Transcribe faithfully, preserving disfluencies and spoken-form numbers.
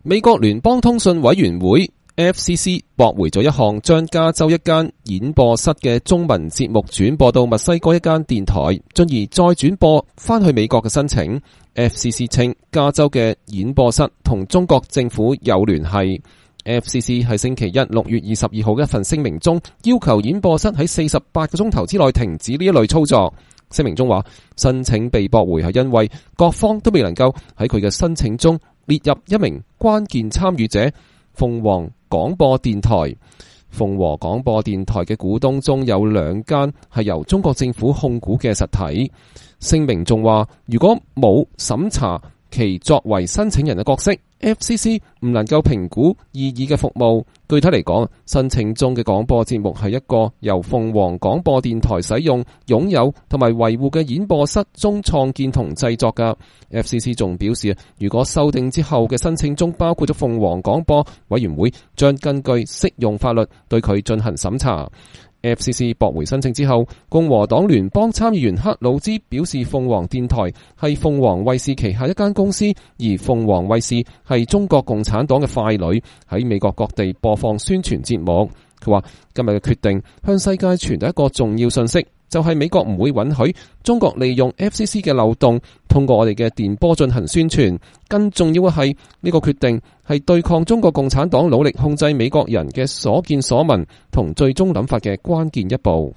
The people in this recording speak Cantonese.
美國聯邦通訊委員會 F C C 駁回咗一項將加州一間演播室嘅中文節目轉播到墨西哥一間電台，進而再轉播返去美國嘅申請。F C C 稱加州嘅演播室同中國政府有聯繫。F C C 喺星期一六月二十二號嘅一份聲明中，要求演播室喺四十八個鐘頭之內停止呢一類操作。聲明中話，申請被駁回係因為各方都未能夠喺佢嘅申請中列入一名關鍵參與者鳳凰廣播電台。鳳凰廣播電台嘅股東中有兩間係由中國政府控股嘅實體。聲明仲話，如果冇審查其作為申請人嘅角色， F C C 唔能夠評估異議嘅服務。具體嚟講，申請中嘅廣播節目係一個由鳳凰廣播電台使用、擁有同埋維護嘅演播室中創建同製作嘅。F C C 仲表示，如果修訂之後嘅申請中包括咗鳳凰廣播，委員會將根據適用法律對佢進行審查。F C C 駁回申請之後，共和黨聯邦參議員克魯茲表示，鳳凰電台係鳳凰衛視旗下一間公司，而鳳凰衛視係中國共產黨嘅傀儡，喺美國各地播放宣傳節目。佢話今日嘅決定向世界傳遞一個重要信息，就係美國唔會允許中國利用 F C C 嘅漏洞，通過我哋嘅電波進行宣傳。更重要嘅係，呢個決定係對抗中國共產黨努力控制美國人嘅所見所聞同最終諗法嘅關鍵一步。